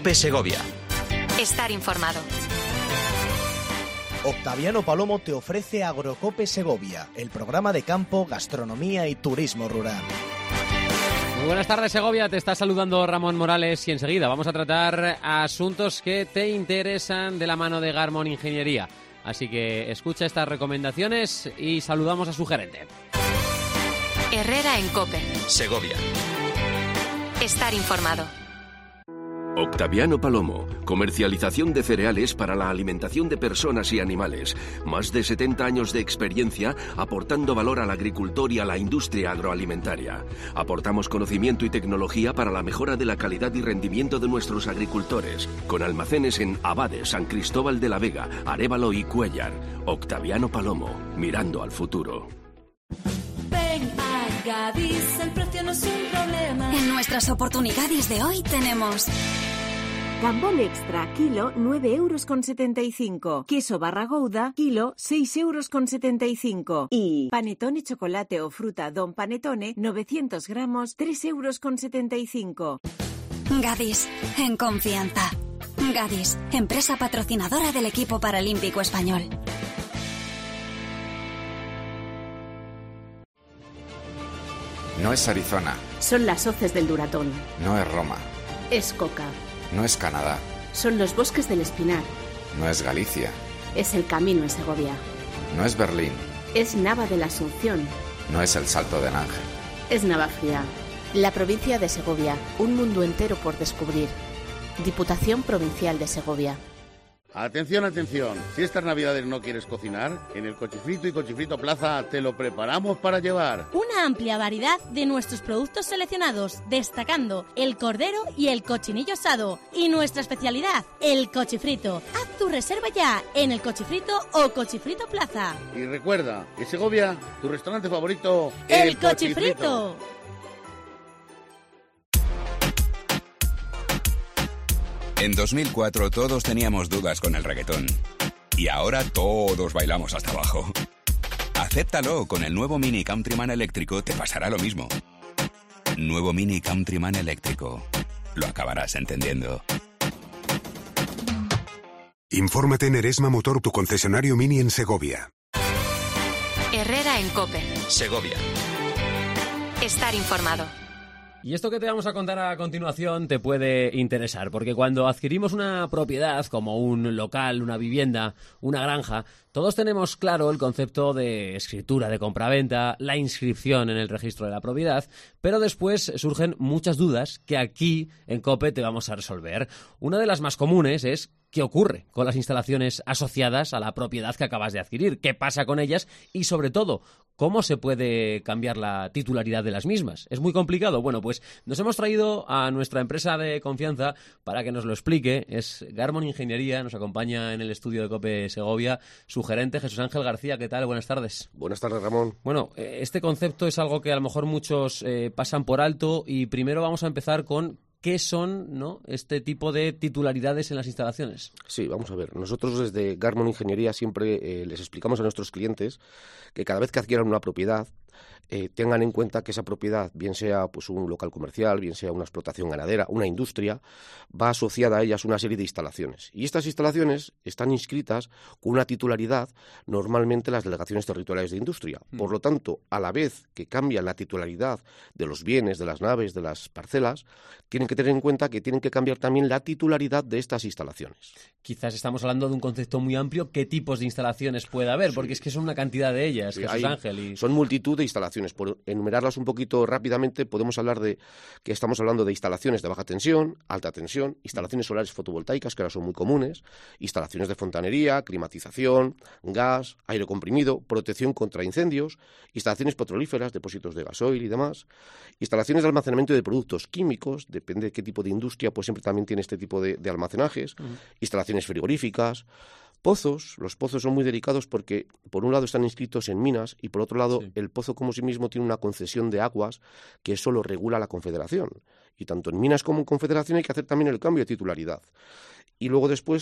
COPE Segovia. Estar informado. Octaviano Palomo te ofrece Agrocope Segovia, el programa de campo, gastronomía y turismo rural. Muy buenas tardes, Segovia. Te está saludando Ramón Morales y enseguida vamos a tratar asuntos que te interesan de la mano de Garmon Ingeniería. Así que escucha estas recomendaciones y saludamos a su gerente. Herrera en COPE Segovia. Estar informado. Octaviano Palomo, comercialización de cereales para la alimentación de personas y animales. Más de 70 años de experiencia aportando valor al agricultor y a la industria agroalimentaria. Aportamos conocimiento y tecnología para la mejora de la calidad y rendimiento de nuestros agricultores, con almacenes en Abade, San Cristóbal de la Vega, Arévalo y Cuéllar. Octaviano Palomo, mirando al futuro. Ven a Gadis, el precio no es un problema. En nuestras oportunidades de hoy tenemos Gambol Extra, kilo, 9,75 €. Queso barra Gouda, kilo, 6,75 €. Y panetone chocolate o fruta Don Panetone, 900 gramos, 3,75 €. Gadis, en confianza. Gadis, empresa patrocinadora del equipo paralímpico español. No es Arizona. Son las hoces del Duratón. No es Roma. Es Coca. No es Canadá. Son los bosques del Espinar. No es Galicia. Es el Camino en Segovia. No es Berlín. Es Nava de la Asunción. No es el Salto del Ángel. Es Navafría. La provincia de Segovia. Un mundo entero por descubrir. Diputación Provincial de Segovia. Atención, atención. Si estas navidades no quieres cocinar, en el Cochifrito y Cochifrito Plaza te lo preparamos para llevar. Una amplia variedad de nuestros productos seleccionados, destacando el cordero y el cochinillo asado. Y nuestra especialidad, el cochifrito. Haz tu reserva ya en el Cochifrito o Cochifrito Plaza. Y recuerda, en Segovia, tu restaurante favorito, el Cochifrito. En 2004 todos teníamos dudas con el reggaetón. Y ahora todos bailamos hasta abajo. Acéptalo, con el nuevo Mini Countryman eléctrico te pasará lo mismo. Nuevo Mini Countryman eléctrico. Lo acabarás entendiendo. Infórmate en Eresma Motor, tu concesionario Mini en Segovia. Herrera en COPE Segovia. Estar informado. Y esto que te vamos a contar a continuación te puede interesar, porque cuando adquirimos una propiedad como un local, una vivienda, una granja, todos tenemos claro el concepto de escritura de compraventa, la inscripción en el registro de la propiedad, pero después surgen muchas dudas que aquí en COPE te vamos a resolver. Una de las más comunes es: ¿qué ocurre con las instalaciones asociadas a la propiedad que acabas de adquirir? ¿Qué pasa con ellas? Y sobre todo, ¿cómo se puede cambiar la titularidad de las mismas? ¿Es muy complicado? Bueno, pues nos hemos traído a nuestra empresa de confianza para que nos lo explique. Es Garmon Ingeniería, nos acompaña en el estudio de COPE Segovia su gerente, Jesús Ángel García. ¿Qué tal? Buenas tardes. Buenas tardes, Ramón. Bueno, este concepto es algo que a lo mejor muchos pasan por alto, y primero vamos a empezar con ¿qué son, no, este tipo de titularidades en las instalaciones? Sí, vamos a ver. Nosotros desde Garmon Ingeniería siempre les explicamos a nuestros clientes que cada vez que adquieran una propiedad, tengan en cuenta que esa propiedad, bien sea pues un local comercial, bien sea una explotación ganadera, una industria, va asociada a ellas una serie de instalaciones. Y estas instalaciones están inscritas con una titularidad, normalmente las delegaciones territoriales de industria. Por lo tanto, a la vez que cambian la titularidad de los bienes, de las naves, de las parcelas, tienen que tener en cuenta que tienen que cambiar también la titularidad de estas instalaciones. Quizás estamos hablando de un concepto muy amplio. ¿Qué tipos de instalaciones puede haber? Porque es que son una cantidad de ellas, sí, Jesús Ángel. Son multitud de instalaciones. Por enumerarlas un poquito rápidamente, podemos hablar de que estamos hablando de instalaciones de baja tensión, alta tensión, instalaciones solares fotovoltaicas, que ahora son muy comunes, instalaciones de fontanería, climatización, gas, aire comprimido, protección contra incendios, instalaciones petrolíferas, depósitos de gasoil y demás, instalaciones de almacenamiento de productos químicos, depende de qué tipo de industria, pues siempre también tiene este tipo de almacenajes, instalaciones frigoríficas, pozos. Los pozos son muy delicados porque por un lado están inscritos en minas y por otro lado el pozo como sí mismo tiene una concesión de aguas que eso lo regula la Confederación. Y tanto en minas como en Confederación hay que hacer también el cambio de titularidad. Y luego después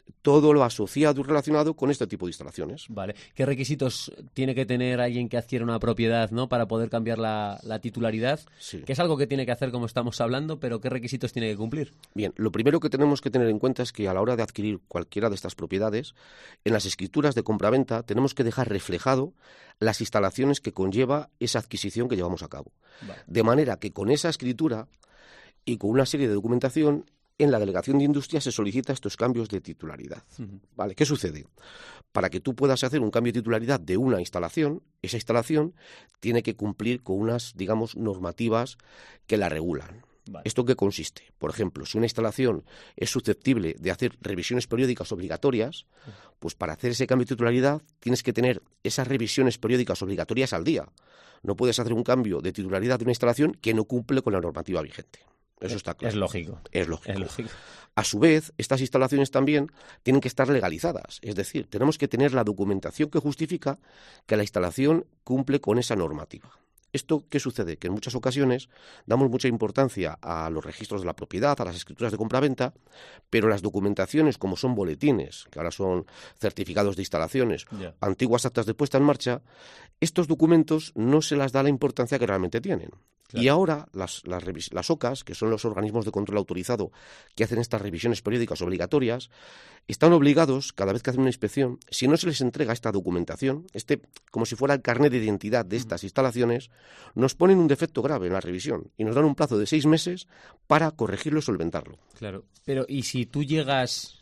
todo lo asociado y relacionado con este tipo de instalaciones. Vale. ¿Qué requisitos tiene que tener alguien que adquiere una propiedad, ¿no?, para poder cambiar la titularidad? Sí. Que es algo que tiene que hacer, como estamos hablando, pero ¿qué requisitos tiene que cumplir? Bien, lo primero que tenemos que tener en cuenta es que a la hora de adquirir cualquiera de estas propiedades, en las escrituras de compraventa tenemos que dejar reflejado las instalaciones que conlleva esa adquisición que llevamos a cabo. Vale. De manera que con esa escritura y con una serie de documentación, en la Delegación de Industria se solicita estos cambios de titularidad. ¿Vale? ¿Qué sucede? Para que tú puedas hacer un cambio de titularidad de una instalación, esa instalación tiene que cumplir con unas, digamos, normativas que la regulan. Vale. ¿Esto en qué consiste? Por ejemplo, si una instalación es susceptible de hacer revisiones periódicas obligatorias, pues para hacer ese cambio de titularidad tienes que tener esas revisiones periódicas obligatorias al día. No puedes hacer un cambio de titularidad de una instalación que no cumple con la normativa vigente. Eso está claro. Es lógico. Es lógico. Es lógico. A su vez, estas instalaciones también tienen que estar legalizadas. Es decir, tenemos que tener la documentación que justifica que la instalación cumple con esa normativa. ¿Esto qué sucede? Que en muchas ocasiones damos mucha importancia a los registros de la propiedad, a las escrituras de compraventa, pero las documentaciones, como son boletines, que ahora son certificados de instalaciones, antiguas actas de puesta en marcha, estos documentos no se las da la importancia que realmente tienen. Claro. Y ahora las OCAs, que son los organismos de control autorizado que hacen estas revisiones periódicas obligatorias, están obligados, cada vez que hacen una inspección, si no se les entrega esta documentación, como si fuera el carnet de identidad de estas instalaciones, nos ponen un defecto grave en la revisión y nos dan un plazo de 6 meses para corregirlo y solventarlo. Claro, pero ¿y si tú llegas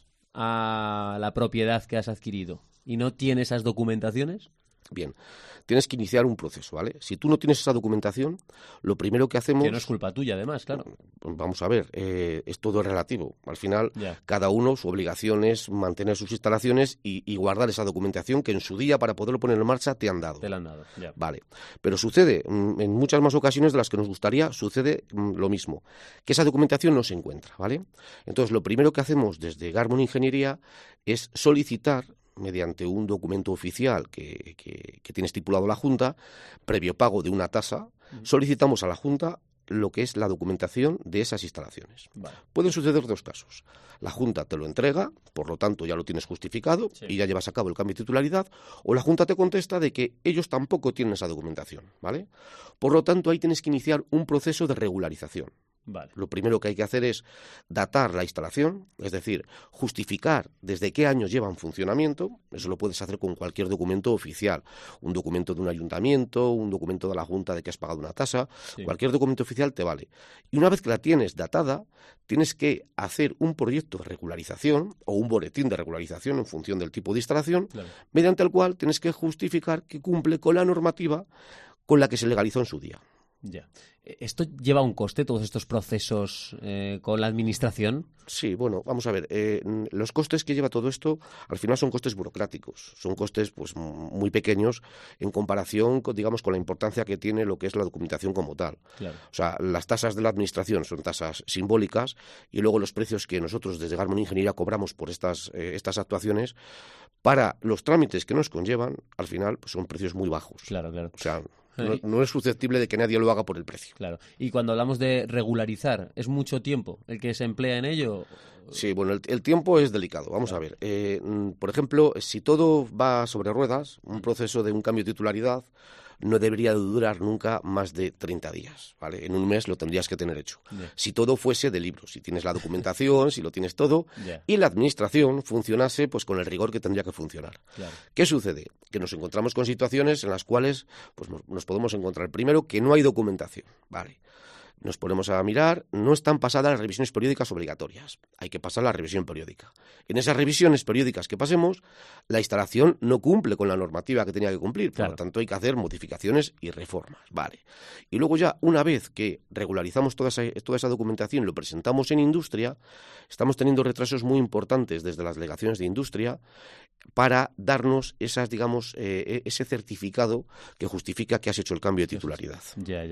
a la propiedad que has adquirido y no tienes esas documentaciones? Bien, tienes que iniciar un proceso, ¿vale? Si tú no tienes esa documentación, lo primero que hacemos... Que no es culpa tuya, además, claro. Vamos a ver, es todo relativo. Al final, cada uno, su obligación es mantener sus instalaciones y guardar esa documentación que en su día, para poderlo poner en marcha, te han dado. Te la han dado, ya. Vale. Pero sucede, en muchas más ocasiones de las que nos gustaría, sucede lo mismo. Que esa documentación no se encuentra, ¿vale? Entonces, lo primero que hacemos desde Garmon Ingeniería es solicitar, mediante un documento oficial que tiene estipulado la Junta, previo pago de una tasa, solicitamos a la Junta lo que es la documentación de esas instalaciones. Vale. Pueden suceder 2 casos. La Junta te lo entrega, por lo tanto ya lo tienes justificado y ya llevas a cabo el cambio de titularidad, o la Junta te contesta de que ellos tampoco tienen esa documentación, ¿vale? Por lo tanto, ahí tienes que iniciar un proceso de regularización. Vale. Lo primero que hay que hacer es datar la instalación, es decir, justificar desde qué años lleva en funcionamiento. Eso lo puedes hacer con cualquier documento oficial, un documento de un ayuntamiento, un documento de la Junta de que has pagado una tasa, cualquier documento oficial te vale. Y una vez que la tienes datada, tienes que hacer un proyecto de regularización o un boletín de regularización en función del tipo de instalación, mediante el cual tienes que justificar que cumple con la normativa con la que se legalizó en su día. Ya. ¿Esto lleva un coste, todos estos procesos con la administración? Sí, bueno, vamos a ver. Los costes que lleva todo esto, al final son costes burocráticos. Son costes pues muy pequeños en comparación, digamos, con la importancia que tiene lo que es la documentación como tal. Claro. O sea, las tasas de la administración son tasas simbólicas y luego los precios que nosotros desde Garmon Ingeniería cobramos por estas actuaciones, para los trámites que nos conllevan, al final pues son precios muy bajos. Claro, claro. O sea, no es susceptible de que nadie lo haga por el precio. Claro. Y cuando hablamos de regularizar, ¿es mucho tiempo el que se emplea en ello? Sí, bueno, el tiempo es delicado. Vamos a ver. Por ejemplo, si todo va sobre ruedas, un proceso de un cambio de titularidad no debería durar nunca más de 30 días, ¿vale? En un mes lo tendrías que tener hecho. Si todo fuese de libro, si tienes la documentación, si lo tienes todo, y la administración funcionase pues con el rigor que tendría que funcionar. Claro. ¿Qué sucede? Que nos encontramos con situaciones en las cuales pues nos podemos encontrar, primero, que no hay documentación, ¿vale? Nos ponemos a mirar, no están pasadas las revisiones periódicas obligatorias. Hay que pasar la revisión periódica. En esas revisiones periódicas que pasemos, la instalación no cumple con la normativa que tenía que cumplir. Por lo tanto, hay que hacer modificaciones y reformas. Vale. Y luego ya, una vez que regularizamos toda esa documentación y lo presentamos en industria, estamos teniendo retrasos muy importantes desde las delegaciones de industria para darnos esas, digamos, ese certificado que justifica que has hecho el cambio de titularidad. Ya.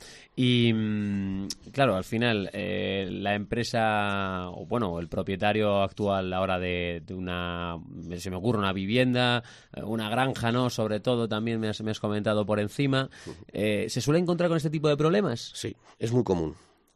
Y claro, al final la empresa, o bueno, el propietario actual ahora de una, se me ocurre, una vivienda, una granja, ¿no? Sobre todo, también me has comentado por encima. ¿Se suele encontrar con este tipo de problemas? Sí, es muy común.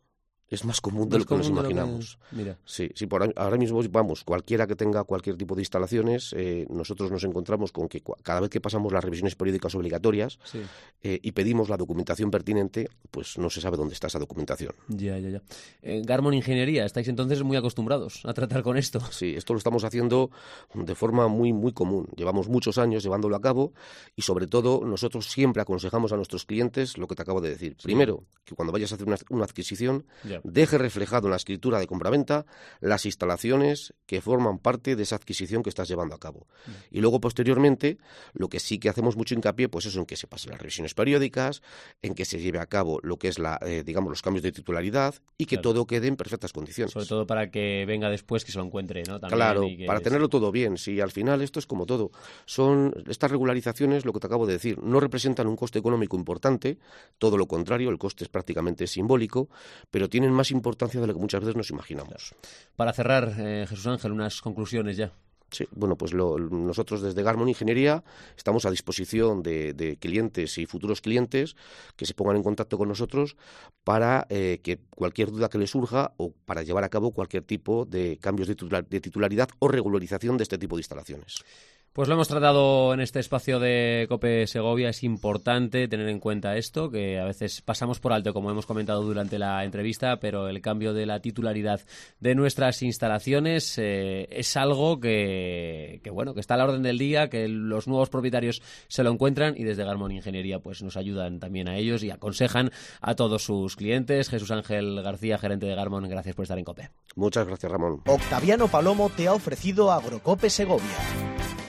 Es más común de lo que nos imaginamos. Mira. Sí, ahora mismo, vamos, cualquiera que tenga cualquier tipo de instalaciones, nosotros nos encontramos con que cada vez que pasamos las revisiones periódicas obligatorias y pedimos la documentación pertinente, pues no se sabe dónde está esa documentación. Ya. Garmon Ingeniería, estáis entonces muy acostumbrados a tratar con esto. Sí, esto lo estamos haciendo de forma muy, muy común. Llevamos muchos años llevándolo a cabo y, sobre todo, nosotros siempre aconsejamos a nuestros clientes lo que te acabo de decir. Sí. Primero, que cuando vayas a hacer una adquisición, deje reflejado en la escritura de compraventa las instalaciones que forman parte de esa adquisición que estás llevando a cabo. Y luego, posteriormente, lo que sí que hacemos mucho hincapié, pues eso, en que se pasen las revisiones periódicas, en que se lleve a cabo lo que es los cambios de titularidad y que todo quede en perfectas condiciones. Sobre todo para que venga después que se lo encuentre, ¿no? También, claro, para tenerlo todo bien. Si al final esto es como todo. Son estas regularizaciones, lo que te acabo de decir, no representan un coste económico importante, todo lo contrario, el coste es prácticamente simbólico, pero tienen más importancia de lo que muchas veces nos imaginamos. Para cerrar, Jesús Ángel, unas conclusiones ya. Sí, bueno, pues nosotros desde Garmon Ingeniería estamos a disposición de clientes y futuros clientes que se pongan en contacto con nosotros para que cualquier duda que les surja o para llevar a cabo cualquier tipo de cambios de titularidad o regularización de este tipo de instalaciones. Pues lo hemos tratado en este espacio de COPE Segovia. Es importante tener en cuenta esto, que a veces pasamos por alto, como hemos comentado durante la entrevista, pero el cambio de la titularidad de nuestras instalaciones es algo que está a la orden del día, que los nuevos propietarios se lo encuentran y desde Garmon Ingeniería pues nos ayudan también a ellos y aconsejan a todos sus clientes. Jesús Ángel García, gerente de Garmon, gracias por estar en COPE. Muchas gracias, Ramón. Octaviano Palomo te ha ofrecido Agrocope Segovia.